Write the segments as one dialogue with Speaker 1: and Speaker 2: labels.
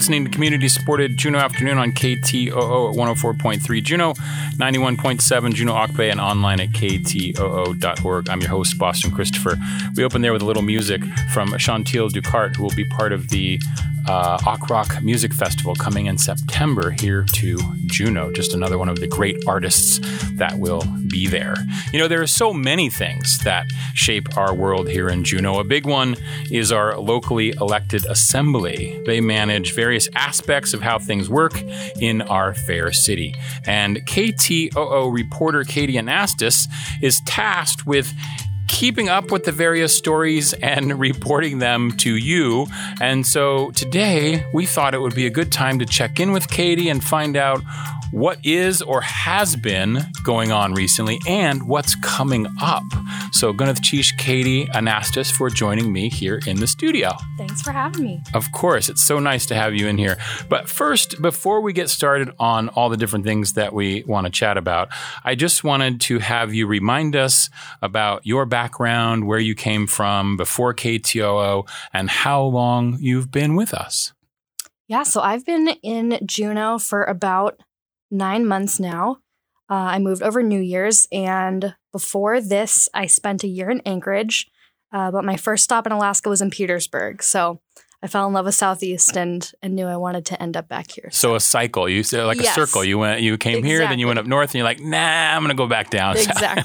Speaker 1: listening to community-supported Juneau Afternoon on KTOO at 104.3 Juneau, 91.7 Juneau Ocbay, and online at ktoo.org. I'm your host, Boston Christopher. We open there with a little music from Chantil Ducart, who will be part of the Ak Rock Music Festival coming in September here to Juneau. Just another one of the great artists that will be there. You know, there are so many things that shape our world here in Juneau. A big one is our locally elected assembly. They manage various aspects of how things work in our fair city. And KTOO reporter Katie Anastas is tasked with keeping up with the various stories and reporting them to you. And so today we thought it would be a good time to check in with Katie and find out what is or has been going on recently and what's coming up. So Gunath Chish, Katie Anastas for joining me here in the studio.
Speaker 2: Thanks for having me.
Speaker 1: Of course. It's so nice to have you in here. But first, before we get started on all the different things that we want to chat about, I just wanted to have you remind us about your background, where you came from before KTOO, and how long you've been with us.
Speaker 2: Yeah, so I've been in Juneau for about 9 months now. I moved over New Year's, and before this, I spent a year in Anchorage, but my first stop in Alaska was in Petersburg. So I fell in love with Southeast and knew I wanted to end up back here.
Speaker 1: So a cycle, you said like a circle. You came here, then you went up north, and you're like, nah, I'm going to go back down.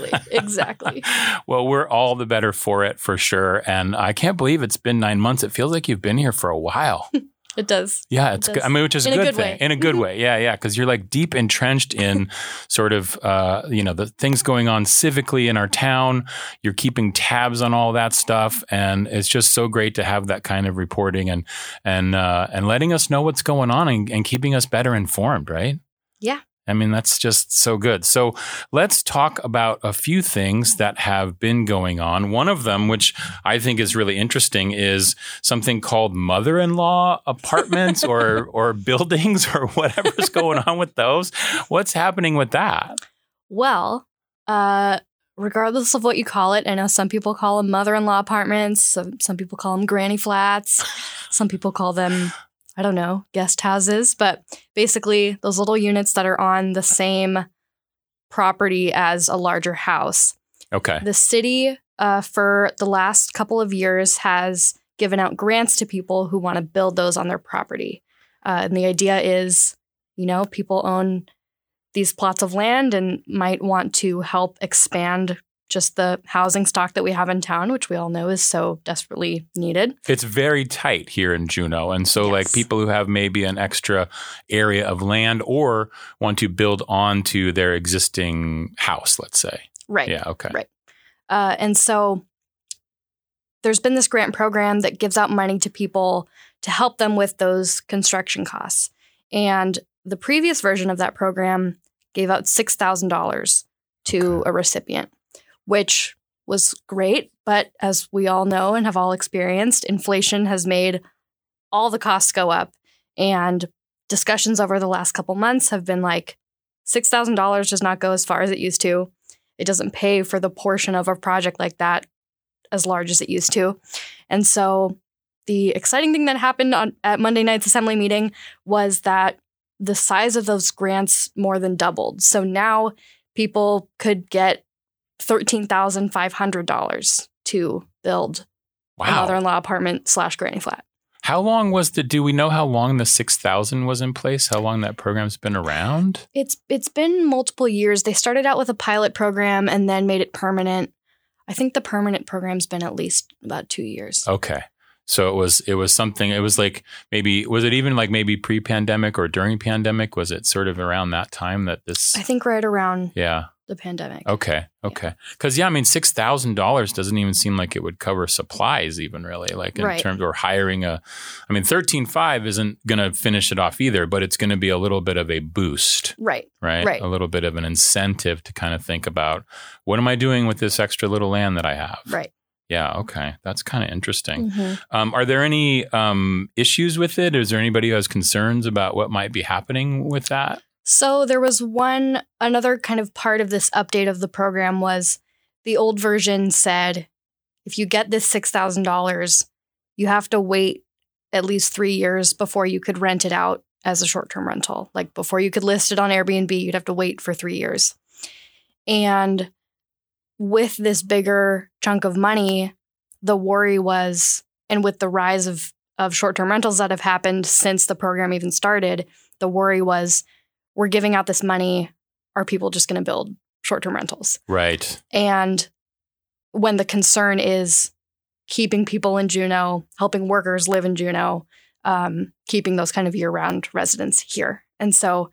Speaker 2: Exactly.
Speaker 1: Well, we're all the better for it, for sure. And I can't believe it's been 9 months. It feels like you've been here for a while.
Speaker 2: It does.
Speaker 1: Yeah, it's good. I mean, which is a good thing. In a good way. Yeah. Because you're like deep entrenched in sort of, the things going on civically in our town. You're keeping tabs on all that stuff. And it's just so great to have that kind of reporting and letting us know what's going on and keeping us better informed, right?
Speaker 2: Yeah.
Speaker 1: I mean, that's just so good. So let's talk about a few things that have been going on. One of them, which I think is really interesting, is something called mother-in-law apartments or buildings or whatever's going on with those. What's happening with that?
Speaker 2: Well, regardless of what you call it, I know some people call them mother-in-law apartments. Some people call them granny flats. Some people call them, I don't know, guest houses, but basically those little units that are on the same property as a larger house.
Speaker 1: Okay.
Speaker 2: The city, for the last couple of years, has given out grants to people who want to build those on their property. And the idea is, people own these plots of land and might want to help expand just the housing stock that we have in town, which we all know is so desperately needed.
Speaker 1: It's very tight here in Juneau. And so like people who have maybe an extra area of land or want to build onto their existing house, let's say.
Speaker 2: Right.
Speaker 1: Yeah. Okay.
Speaker 2: Right. And so there's been this grant program that gives out money to people to help them with those construction costs. And the previous version of that program gave out $6,000 to a recipient, which was great. But as we all know and have all experienced, inflation has made all the costs go up. And discussions over the last couple months have been like, $6,000 does not go as far as it used to. It doesn't pay for the portion of a project like that as large as it used to. And so the exciting thing that happened at Monday night's assembly meeting was that the size of those grants more than doubled. So now people could get $13,500 to build a mother-in-law apartment / granny flat.
Speaker 1: How long do we know how long the 6,000 was in place? How long that program's been around?
Speaker 2: It's been multiple years. They started out with a pilot program and then made it permanent. I think the permanent program's been at least about 2 years.
Speaker 1: Okay. So it was something, it was like was it even like maybe pre-pandemic or during pandemic? Was it sort of around that time that this?
Speaker 2: I think right around the pandemic.
Speaker 1: Okay. Because $6,000 doesn't even seem like it would cover supplies even really, like in terms of hiring $13,500 isn't going to finish it off either, but it's going to be a little bit of a boost.
Speaker 2: Right.
Speaker 1: A little bit of an incentive to kind of think about what am I doing with this extra little land that I have?
Speaker 2: Right.
Speaker 1: Yeah. Okay. That's kind of interesting. Mm-hmm. Are there any issues with it? Is there anybody who has concerns about what might be happening with that?
Speaker 2: So there was another kind of part of this update of the program was the old version said, if you get this $6,000, you have to wait at least 3 years before you could rent it out as a short-term rental. Like before you could list it on Airbnb, you'd have to wait for 3 years. And with this bigger chunk of money, the worry was, and with the rise of short-term rentals that have happened since the program even started, the worry was, we're giving out this money. Are people just going to build short-term rentals?
Speaker 1: Right.
Speaker 2: And when the concern is keeping people in Juneau, helping workers live in Juneau, keeping those kind of year-round residents here. And so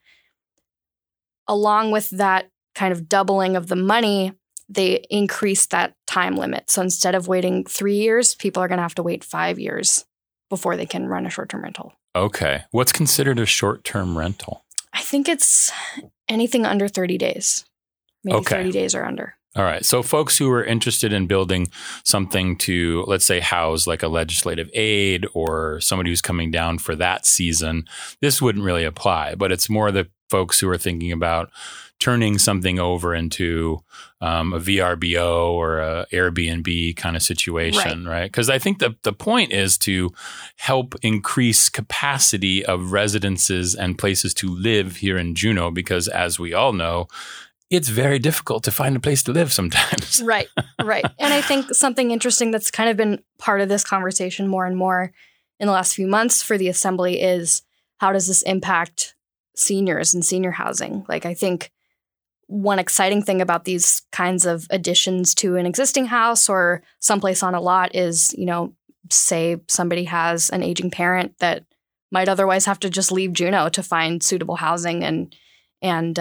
Speaker 2: along with that kind of doubling of the money, they increased that time limit. So instead of waiting 3 years, people are going to have to wait 5 years before they can run a short-term rental.
Speaker 1: Okay. What's considered a short-term rental?
Speaker 2: I think it's anything under 30 days. Maybe 30 days or under.
Speaker 1: All right. So folks who are interested in building something to, let's say, house like a legislative aid or somebody who's coming down for that season, this wouldn't really apply. But it's more the folks who are thinking about turning something over into a VRBO or a Airbnb kind of situation, right? Because I think the point is to help increase capacity of residences and places to live here in Juneau, because as we all know, it's very difficult to find a place to live sometimes.
Speaker 2: Right. And I think something interesting that's kind of been part of this conversation more and more in the last few months for the Assembly is, how does this impact seniors and senior housing? Like, I think one exciting thing about these kinds of additions to an existing house or someplace on a lot is, say somebody has an aging parent that might otherwise have to just leave Juneau to find suitable housing, and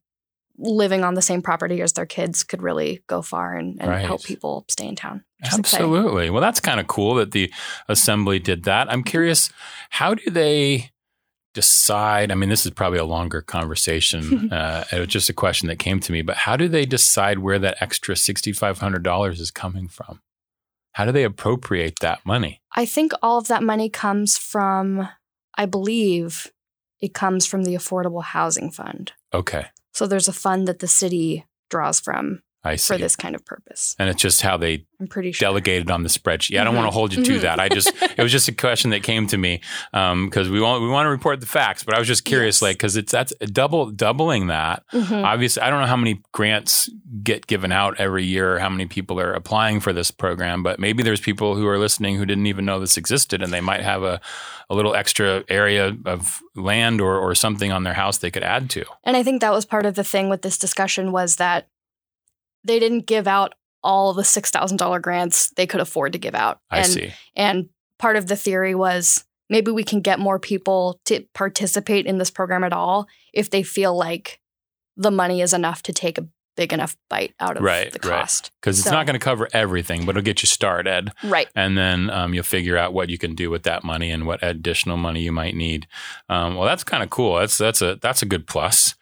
Speaker 2: living on the same property as their kids could really go far and help people stay in town.
Speaker 1: Absolutely. Well, that's kind of cool that the Assembly did that. I'm curious, how do they decide? I mean, this is probably a longer conversation. It was just a question that came to me, but how do they decide where that extra $6,500 is coming from? How do they appropriate that money?
Speaker 2: I think all of that money comes from, I believe it comes from the Affordable Housing Fund.
Speaker 1: Okay.
Speaker 2: So there's a fund that the city draws from for this kind of purpose.
Speaker 1: And it's just how they delegated on the spreadsheet. I don't want to hold you to that. It was just a question that came to me because we want to report the facts. But I was just curious, because that's doubling that. Obviously, I don't know how many grants get given out every year, or how many people are applying for this program. But maybe there's people who are listening who didn't even know this existed, and they might have a little extra area of land or something on their house they could add to.
Speaker 2: And I think that was part of the thing with this discussion, was that they didn't give out all the $6,000 grants they could afford to give out.
Speaker 1: I see.
Speaker 2: And part of the theory was, maybe we can get more people to participate in this program at all if they feel like the money is enough to take a big enough bite out of the cost.
Speaker 1: Because it's not going to cover everything, but it'll get you started.
Speaker 2: Right.
Speaker 1: And then you'll figure out what you can do with that money and what additional money you might need. Well, that's kind of cool. That's a good plus.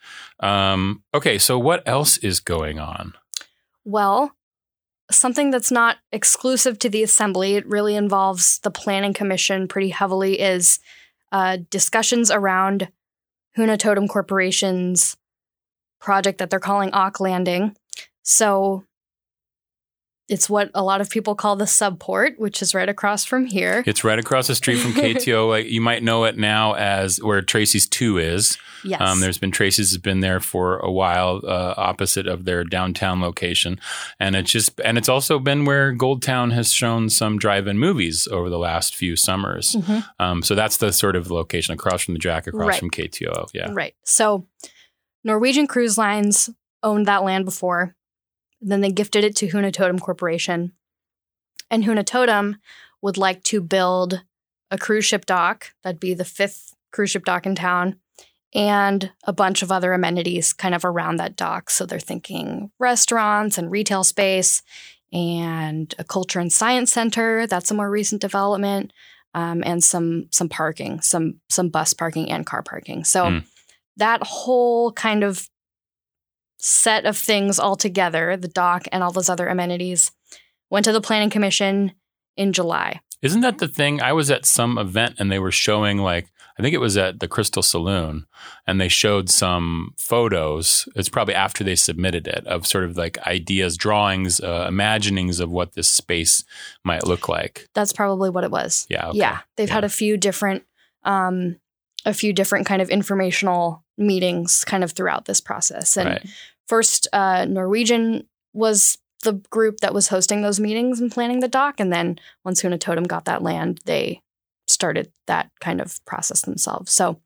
Speaker 1: Okay, so what else is going on?
Speaker 2: Well, something that's not exclusive to the Assembly, it really involves the Planning Commission pretty heavily, is discussions around Hoonah Totem Corporation's project that they're calling Auk Landing. So it's what a lot of people call the subport, which is right across from here.
Speaker 1: It's right across the street from KTO. You might know it now as where Tracy's 2 is.
Speaker 2: Yes.
Speaker 1: Tracy's has been there for a while, opposite of their downtown location. And it's also been where Goldtown has shown some drive-in movies over the last few summers. So that's the sort of location across from the Jack, across from KTO. Yeah.
Speaker 2: Right. So Norwegian Cruise Lines owned that land before. Then they gifted it to Hoonah Totem Corporation. And Hoonah Totem would like to build a cruise ship dock. That'd be the 5th cruise ship dock in town. And a bunch of other amenities kind of around that dock. So they're thinking restaurants and retail space and a culture and science center. That's a more recent development. And some parking, some bus parking and car parking. So that whole kind of set of things all together, the dock and all those other amenities, went to the Planning Commission in July.
Speaker 1: Isn't that the thing? I was at some event and they were showing, I I think it was at the Crystal Saloon, and they showed some photos. It's probably after they submitted it, of sort of like ideas, drawings, imaginings of what this space might look like.
Speaker 2: That's probably what it was.
Speaker 1: Yeah. Okay.
Speaker 2: Yeah. They've had a few different kind of informational meetings kind of throughout this process. And first, Norwegian was the group that was hosting those meetings and planning the dock. And then once Hunatotum got that land, they started that kind of process themselves. So,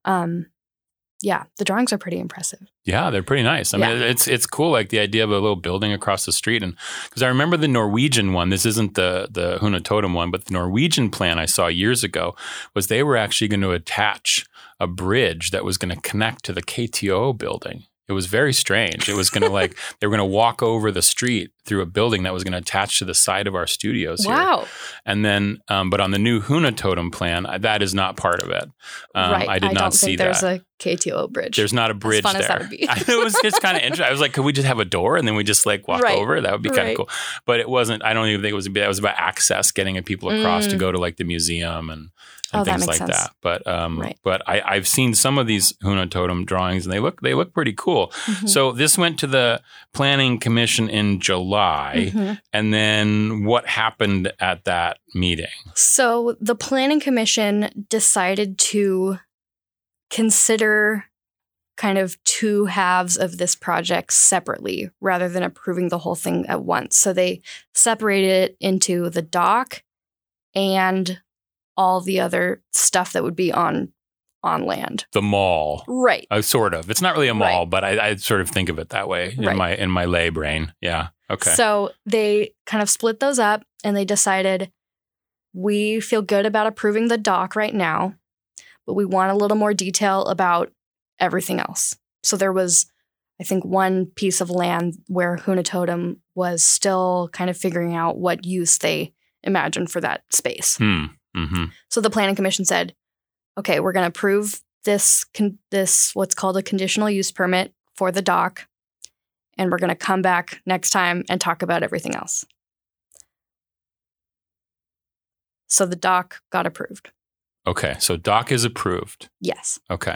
Speaker 2: the drawings are pretty impressive.
Speaker 1: Yeah, they're pretty nice. I mean, it's cool, like the idea of a little building across the street. And because I remember the Norwegian one, this isn't the Hunatotum one, but the Norwegian plan I saw years ago was they were actually going to attach a bridge that was going to connect to the KTOO building. It was very strange. It was going to they were going to walk over the street through a building that was going to attach to the side of our studios here.
Speaker 2: Wow.
Speaker 1: And then, but on the new Hunatotum plan, that is not part of it. I did not see that.
Speaker 2: There's a KTOO bridge.
Speaker 1: There's not a bridge
Speaker 2: as fun
Speaker 1: there.
Speaker 2: As that would be.
Speaker 1: It was just kind of interesting. I was like, could we just have a door and then we just walk over? That would be kind of cool. But it wasn't, I don't even think it was, that was about access, getting people across to go to the museum and things like that. But but I've seen some of these Hunatotum drawings and they look pretty cool. Mm-hmm. So this went to the Planning Commission in July. Mm-hmm. And then what happened at that meeting?
Speaker 2: So the Planning Commission decided to consider kind of two halves of this project separately rather than approving the whole thing at once. So they separated it into the dock and all the other stuff that would be on land. The
Speaker 1: mall.
Speaker 2: Right.
Speaker 1: Sort of. It's not really a mall, but I sort of think of it that way in my lay brain. Yeah. Okay.
Speaker 2: So they kind of split those up and they decided we feel good about approving the dock right now, but we want a little more detail about everything else. So there was, I think, one piece of land where Hunatotum was still kind of figuring out what use they imagined for that space.
Speaker 1: Mm-hmm.
Speaker 2: So the Planning Commission said, okay, we're going to approve this what's called a conditional use permit for the dock, and we're going to come back next time and talk about everything else. So the dock got approved.
Speaker 1: Okay, so dock is approved.
Speaker 2: Yes.
Speaker 1: Okay.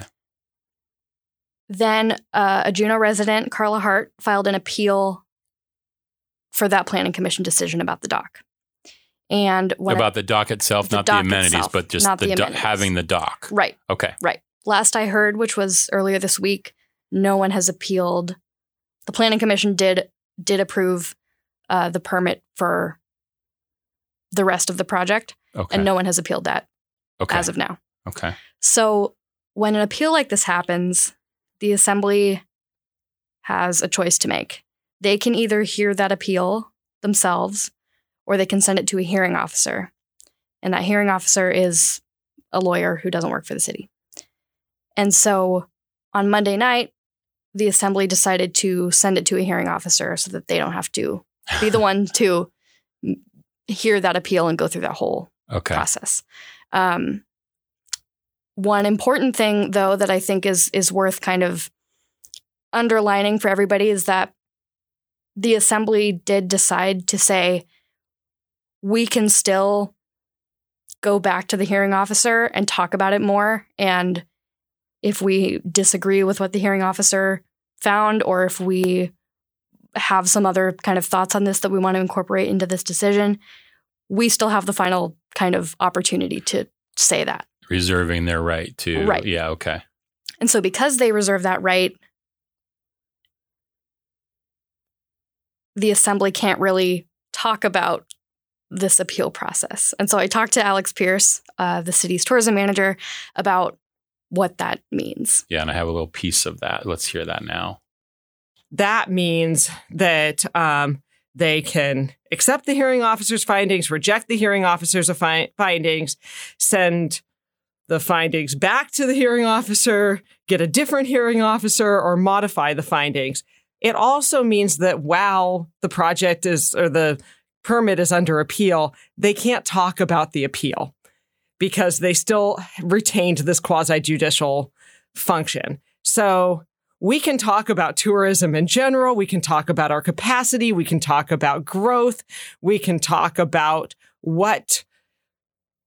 Speaker 2: Then a Juneau resident, Carla Hart, filed an appeal for that Planning Commission decision about the dock. And
Speaker 1: about the dock itself, not the amenities, but just having the dock.
Speaker 2: Right.
Speaker 1: Okay.
Speaker 2: Right. Last I heard, which was earlier this week, no one has appealed. The Planning Commission did approve the permit for the rest of the project, and no one has appealed that as of now.
Speaker 1: Okay.
Speaker 2: So when an appeal like this happens, the Assembly has a choice to make. They can either hear that appeal themselves, or they can send it to a hearing officer. And that hearing officer is a lawyer who doesn't work for the city. And so on Monday night, the Assembly decided to send it to a hearing officer so that they don't have to be the one to hear that appeal and go through that whole process. One important thing, though, that I think is worth kind of underlining for everybody is that the Assembly did decide to say, we can still go back to the hearing officer and talk about it more. And if we disagree with what the hearing officer found, or if we have some other kind of thoughts on this that we want to incorporate into this decision, we still have the final kind of opportunity to say that.
Speaker 1: Reserving their right to.
Speaker 2: Right.
Speaker 1: Yeah, okay.
Speaker 2: And so because they reserve that right, the Assembly can't really talk about this appeal process. And so I talked to Alex Pierce, the city's tourism manager, about what that means.
Speaker 1: Yeah, and I have a little piece of that. Let's hear that now.
Speaker 3: That means that they can accept the hearing officer's findings, reject the hearing officer's findings, send the findings back to the hearing officer, get a different hearing officer, or modify the findings. It also means that while the project or the permit is under appeal, they can't talk about the appeal because they still retained this quasi-judicial function. So we can talk about tourism in general. We can talk about our capacity. We can talk about growth. We can talk about what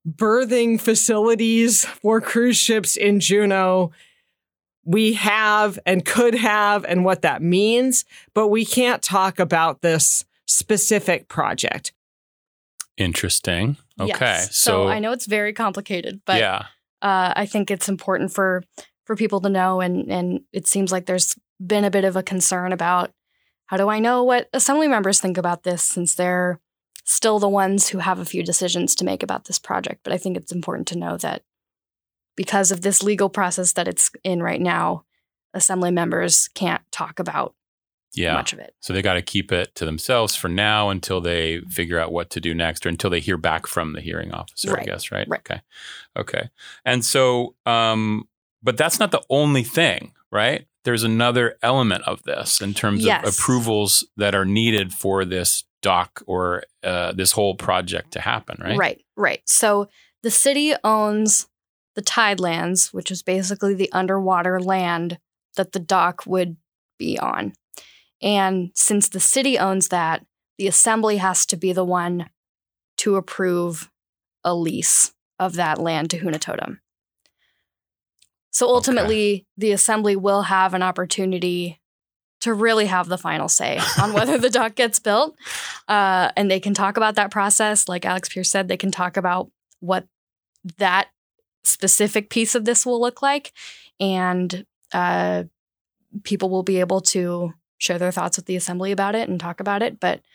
Speaker 3: berthing facilities for cruise ships in Juneau we have and could have and what that means, but we can't talk about this specific project.
Speaker 1: Interesting. Okay.
Speaker 2: Yes. So I know it's very complicated, but I think it's important for people to know. And it seems like there's been a bit of a concern about how do I know what assembly members think about this, since they're still the ones who have a few decisions to make about this project. But I think it's important to know that because of this legal process that it's in right now, assembly members can't talk about much of it.
Speaker 1: So they got to keep it to themselves for now until they figure out what to do next, or until they hear back from the hearing officer, right. I guess, right? Okay. And so, but that's not the only thing, right? There's another element of this in terms of approvals that are needed for this dock or this whole project to happen, right?
Speaker 2: Right. So the city owns the Tidelands, which is basically the underwater land that the dock would be on. And since the city owns that, the assembly has to be the one to approve a lease of that land to Hunatotum. So ultimately, the assembly will have an opportunity to really have the final say on whether the dock gets built. And they can talk about that process. Like Alex Pierce said, they can talk about what that specific piece of this will look like. And people will be able to share their thoughts with the assembly about it and talk about it. But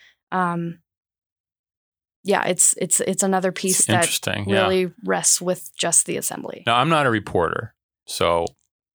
Speaker 2: it's another piece that really rests with just the assembly.
Speaker 1: Now, I'm not a reporter, so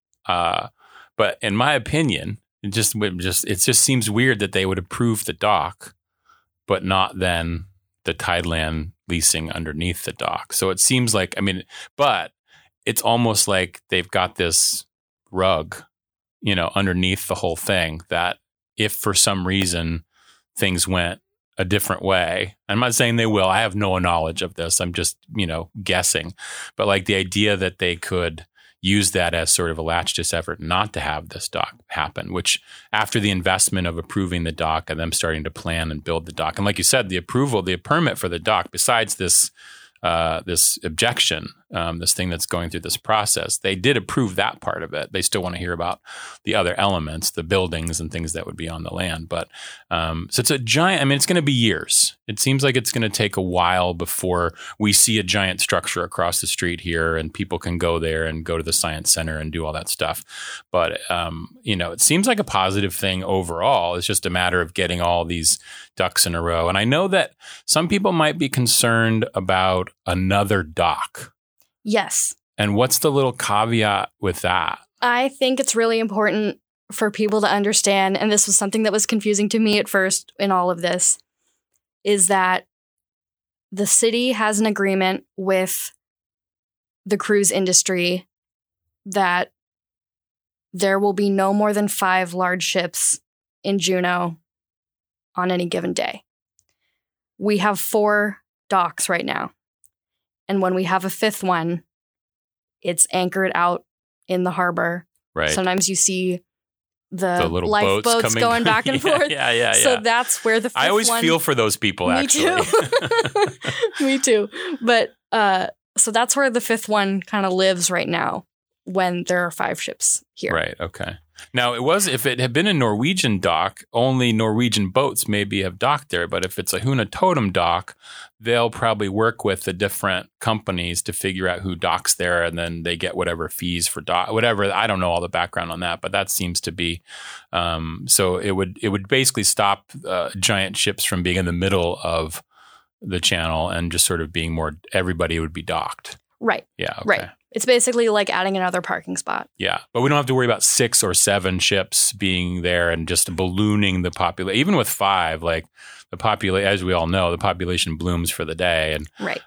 Speaker 1: but in my opinion, it just seems weird that they would approve the dock, but not then the Tideland leasing underneath the dock. So it seems like, but it's almost like they've got this rug, underneath the whole thing, that if for some reason things went a different way, I'm not saying they will, I have no knowledge of this, I'm just, guessing, but like the idea that they could use that as sort of a latch-ditch effort not to have this dock happen, which after the investment of approving the dock and them starting to plan and build the dock, and like you said, the permit for the dock, besides this objection, this thing that's going through this process, they did approve that part of it. They still want to hear about the other elements, the buildings and things that would be on the land. But so it's a giant, it's going to be years. It seems like it's going to take a while before we see a giant structure across the street here and people can go there and go to the science center and do all that stuff. But, it seems like a positive thing overall. It's just a matter of getting all these ducks in a row. And I know that some people might be concerned about another dock.
Speaker 2: Yes.
Speaker 1: And what's the little caveat with that?
Speaker 2: I think it's really important for people to understand, and this was something that was confusing to me at first in all of this, is that the city has an agreement with the cruise industry that there will be no more than 5 large ships in Juneau on any given day. We have 4 docks right now. And when we have a 5th one, it's anchored out in the harbor.
Speaker 1: Right.
Speaker 2: Sometimes you see the
Speaker 1: little
Speaker 2: lifeboats going back and forth.
Speaker 1: Yeah.
Speaker 2: So that's where the 5th one...
Speaker 1: I always feel for those people, actually.
Speaker 2: Me too. But so that's where the 5th one kind of lives right now when there are 5 ships here.
Speaker 1: Right. Okay. Now, if it had been a Norwegian dock, only Norwegian boats maybe have docked there. But if it's a Hunatotum dock, they'll probably work with the different companies to figure out who docks there, and then they get whatever fees for whatever. I don't know all the background on that, but that seems to be. So it would basically stop giant ships from being in the middle of the channel and just sort of being more. Everybody would be docked.
Speaker 2: Right.
Speaker 1: Yeah. Okay.
Speaker 2: Right. It's basically like adding another parking spot.
Speaker 1: Yeah. But we don't have to worry about 6 or 7 ships being there and just ballooning the population. Even with 5, like the population, as we all know, the population blooms for the day. And
Speaker 2: right.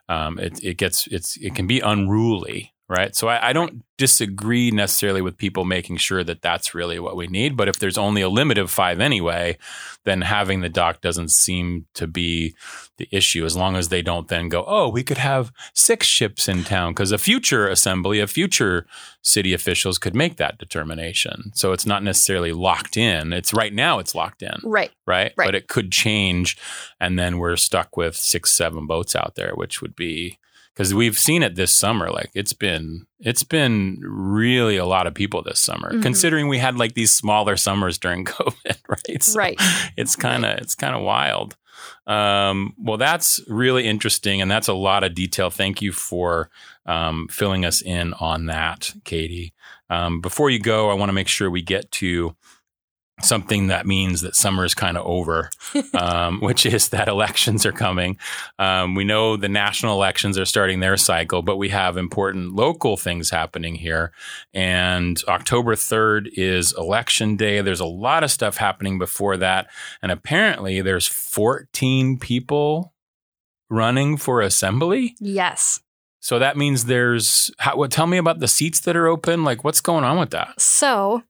Speaker 1: It can be unruly. Right. So I don't disagree necessarily with people making sure that that's really what we need. But if there's only a limit of 5 anyway, then having the dock doesn't seem to be the issue, as long as they don't then go, oh, we could have 6 ships in town, because a future assembly of future city officials could make that determination. So it's not necessarily locked in. It's right now it's locked in.
Speaker 2: Right.
Speaker 1: But it could change. And then we're stuck with 6, 7 boats out there, which would be. because we've seen it this summer. Like it's been really a lot of people this summer, considering we had like these smaller summers during COVID, right? So
Speaker 2: Right.
Speaker 1: It's kind of wild. Well, that's really interesting, and that's a lot of detail. Thank you for filling us in on that, Katie. Before you go, I want to make sure we get to something that means that summer is kind of over, which is that elections are coming. We know the national elections are starting their cycle, but we have important local things happening here. And October 3rd is election day. There's a lot of stuff happening before that. And apparently there's 14 people running for assembly.
Speaker 2: Yes.
Speaker 1: So that means tell me about the seats that are open. Like, what's going on with that?
Speaker 2: So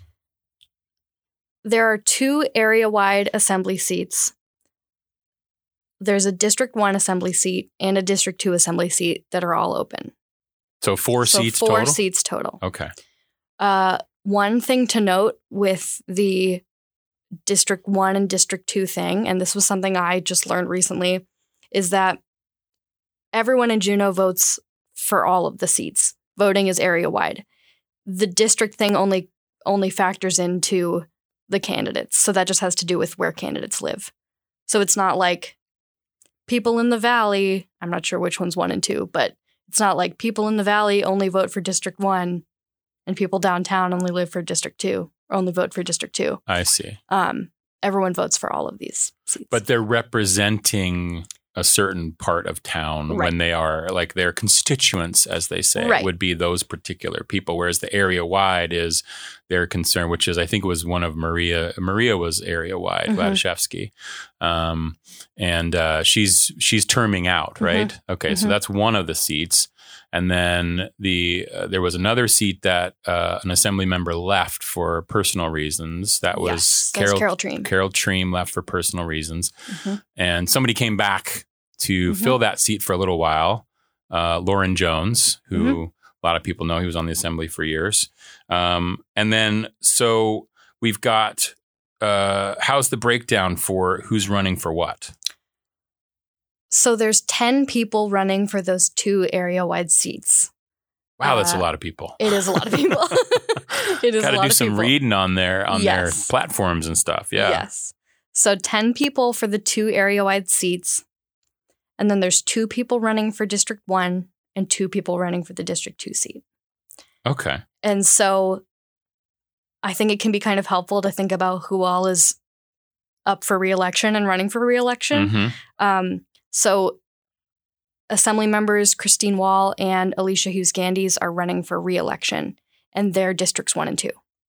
Speaker 2: there are 2 area-wide assembly seats. There's a District 1 assembly seat and a District 2 assembly seat that are all open.
Speaker 1: So 4 seats
Speaker 2: four
Speaker 1: total?
Speaker 2: 4 seats total.
Speaker 1: Okay.
Speaker 2: One thing to note with the District 1 and District 2 thing, and this was something I just learned recently, is that everyone in Juneau votes for all of the seats. Voting is area-wide. The district thing only factors into the candidates. So that just has to do with where candidates live. So it's not like people in the Valley, I'm not sure which one's 1 and 2, but it's not like people in the Valley only vote for District 1 and people downtown only live for District 2 or only vote for District 2.
Speaker 1: I see.
Speaker 2: Everyone votes for all of these seats.
Speaker 1: But they're representing a certain part of town when they are like their constituents, as they say, would be those particular people. Whereas the area wide is their concern, which is, I think it was one of Maria was area wide, Gladaszewski. And she's terming out, right? Okay. So that's one of the seats. And then there was another seat that an assembly member left for personal reasons. That was
Speaker 2: Carol Treem.
Speaker 1: Carol Treem left for personal reasons. And somebody came back to fill that seat for a little while. Lauren Jones, who a lot of people know, he was on the assembly for years. And then, so we've got, how's the breakdown for who's running for what?
Speaker 2: So there's 10 people running for those 2 area-wide seats.
Speaker 1: Wow, that's a lot of people.
Speaker 2: It is a lot of people. It is a lot of people.
Speaker 1: Got to do some reading on their platforms and stuff. Yeah.
Speaker 2: Yes. So 10 people for the 2 area-wide seats. And then there's 2 people running for District 1 and 2 people running for the District 2 seat.
Speaker 1: Okay.
Speaker 2: And so I think it can be kind of helpful to think about who all is up for re-election and running for re-election. So Assembly members Christine Wall and Alicia Hughes-Gandes are running for re-election, and they're Districts 1 and 2. Okay.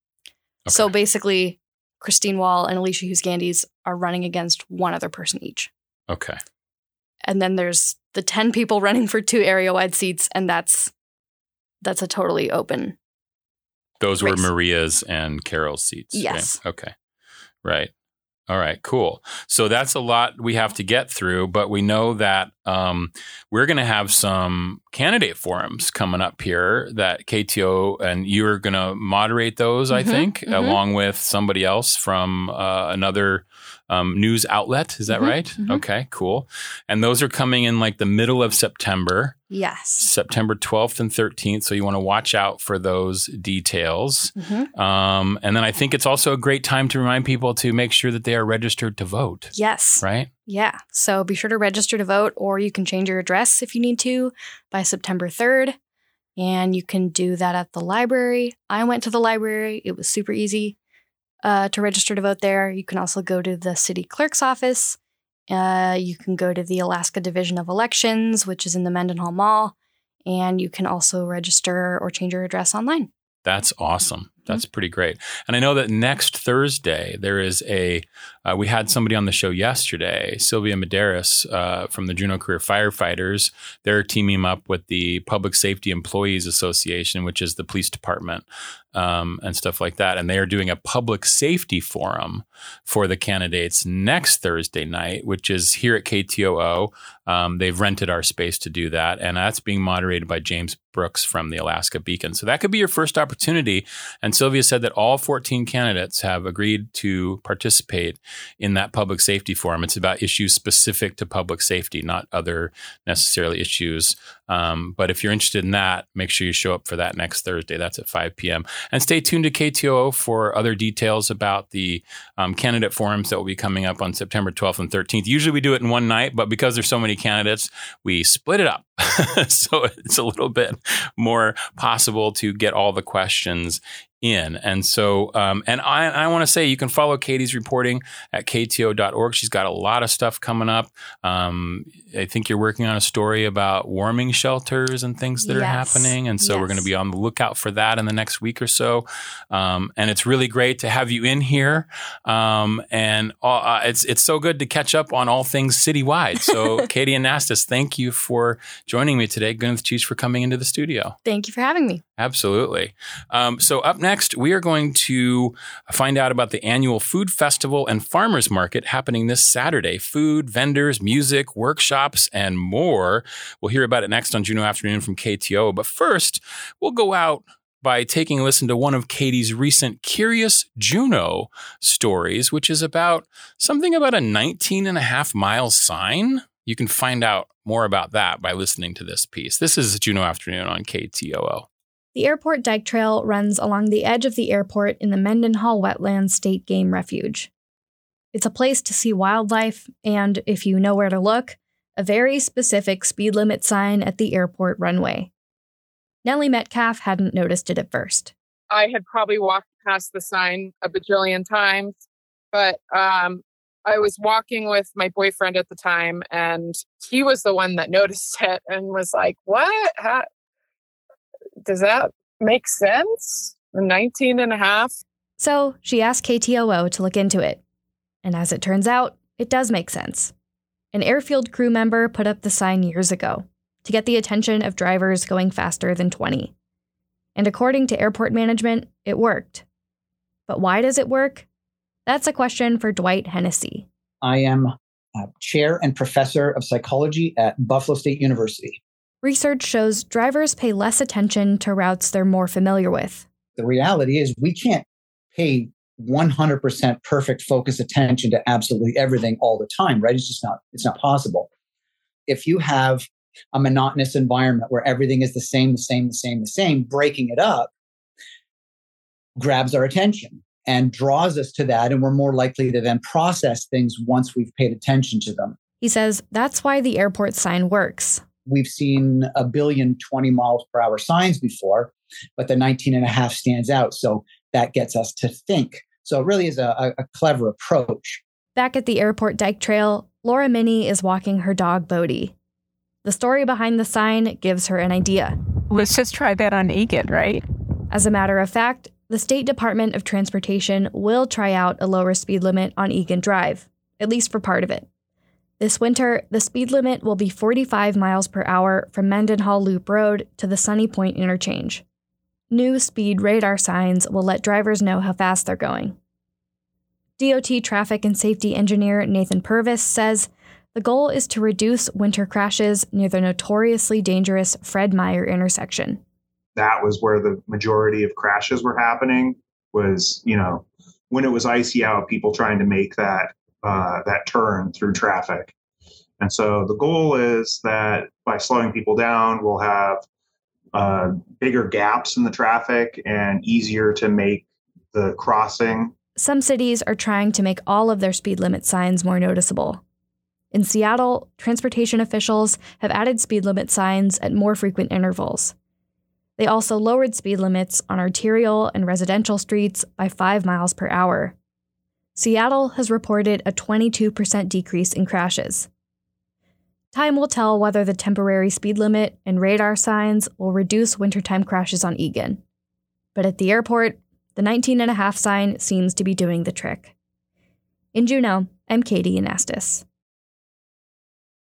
Speaker 2: So basically, Christine Wall and Alicia Hughes-Gandes are running against one other person each.
Speaker 1: Okay.
Speaker 2: And then there's the 10 people running for 2 area-wide seats, and that's a totally open
Speaker 1: Those
Speaker 2: race.
Speaker 1: were Maria's and Carol's seats.
Speaker 2: Yes.
Speaker 1: Right? Okay. Right. All right, cool. So that's a lot we have to get through, but we know that we're going to have some candidate forums coming up here that KTO and you're going to moderate those, I think, along with somebody else from another news outlet. Is that right? Okay, cool. And those are coming in like the middle of September.
Speaker 2: Yes.
Speaker 1: September 12th and 13th. So you want to watch out for those details. And then I think it's also a great time to remind people to make sure that they are registered to vote.
Speaker 2: Yes.
Speaker 1: Right?
Speaker 2: Yeah. So be sure to register to vote, or you can change your address if you need to by September 3rd. And you can do that at the library. I went to the library. It was super easy to register to vote there. You can also go to the city clerk's office. You can go to the Alaska Division of Elections, which is in the Mendenhall Mall, and you can also register or change your address online.
Speaker 1: That's awesome. That's pretty great. And I know that next Thursday, there is we had somebody on the show yesterday, Sylvia Medeiros from the Juneau Career Firefighters. They're teaming up with the Public Safety Employees Association, which is the police department and stuff like that. And they are doing a public safety forum for the candidates next Thursday night, which is here at KTOO. They've rented our space to do that. And that's being moderated by James Brooks from the Alaska Beacon. So that could be your first opportunity. And Sylvia said that all 14 candidates have agreed to participate in that public safety forum. It's about issues specific to public safety, not other necessarily issues But if you're interested in that, make sure you show up for that next Thursday. That's at 5 p.m. And stay tuned to KTOO for other details about the candidate forums that will be coming up on September 12th and 13th. Usually we do it in one night, but because there's so many candidates, we split it up. So it's a little bit more possible to get all the questions in. And so, and I want to say you can follow Katie's reporting at kto.org. She's got a lot of stuff coming up. I think you're working on a story about warming shelters and things that are happening. And so we're going to be on the lookout for that in the next week or so. And it's really great to have you in here. And it's so good to catch up on all things citywide. So Katie Anastas, thank you for joining me today. Gwyneth Cheese for coming into the studio.
Speaker 2: Thank you for having me.
Speaker 1: Absolutely. So up next, we are going to find out about the annual Food Festival and Farmers Market happening this Saturday. Food, vendors, music, workshops, and more. We'll hear about it next on Juneau Afternoon from KTO. But first, we'll go out by taking a listen to one of Katie's recent Curious Juneau stories, which is about something about a 19.5-mile sign. You can find out more about that by listening to this piece. This is Juneau Afternoon on KTOO.
Speaker 2: The Airport Dyke Trail runs along the edge of the airport in the Mendenhall Wetlands State Game Refuge. It's a place to see wildlife and, if you know where to look, a very specific speed limit sign at the airport runway. Nellie Metcalf hadn't noticed it at first.
Speaker 4: I had probably walked past the sign a bajillion times, but I was walking with my boyfriend at the time, and he was the one that noticed it and was like, what? Does that make sense? 19.5?
Speaker 2: So she asked KTOO to look into it. And as it turns out, it does make sense. An airfield crew member put up the sign years ago to get the attention of drivers going faster than 20. And according to airport management, it worked. But why does it work? That's a question for Dwight Hennessy.
Speaker 5: I am chair and professor of psychology at Buffalo State University.
Speaker 2: Research shows drivers pay less attention to routes they're more familiar with.
Speaker 5: The reality is we can't pay 100% perfect focus attention to absolutely everything all the time, right? It's not possible. If you have a monotonous environment where everything is the same, breaking it up grabs our attention and draws us to that, and we're more likely to then process things once we've paid attention to them.
Speaker 2: He says that's why the airport sign works.
Speaker 5: We've seen a billion 20 miles per hour signs before, but the 19.5 stands out. So that gets us to think. So it really is a clever approach.
Speaker 2: Back at the Airport Dyke Trail, Laura Minnie is walking her dog, Bodie. The story behind the sign gives her an idea.
Speaker 6: Let's just try that on Egan, right?
Speaker 2: As a matter of fact, the State Department of Transportation will try out a lower speed limit on Egan Drive, at least for part of it. This winter, the speed limit will be 45 miles per hour from Mendenhall Loop Road to the Sunny Point interchange. New speed radar signs will let drivers know how fast they're going. DOT traffic and safety engineer Nathan Purvis says the goal is to reduce winter crashes near the notoriously dangerous Fred Meyer intersection.
Speaker 7: That was where the majority of crashes were happening, was, when it was icy out, people trying to make that turn through traffic. And so the goal is that by slowing people down, we'll have bigger gaps in the traffic and easier to make the crossing.
Speaker 2: Some cities are trying to make all of their speed limit signs more noticeable. In Seattle, transportation officials have added speed limit signs at more frequent intervals. They also lowered speed limits on arterial and residential streets by 5 miles per hour. Seattle has reported a 22% decrease in crashes. Time will tell whether the temporary speed limit and radar signs will reduce wintertime crashes on Egan. But at the airport, the 19.5 sign seems to be doing the trick. In Juneau, I'm Katie Anastas.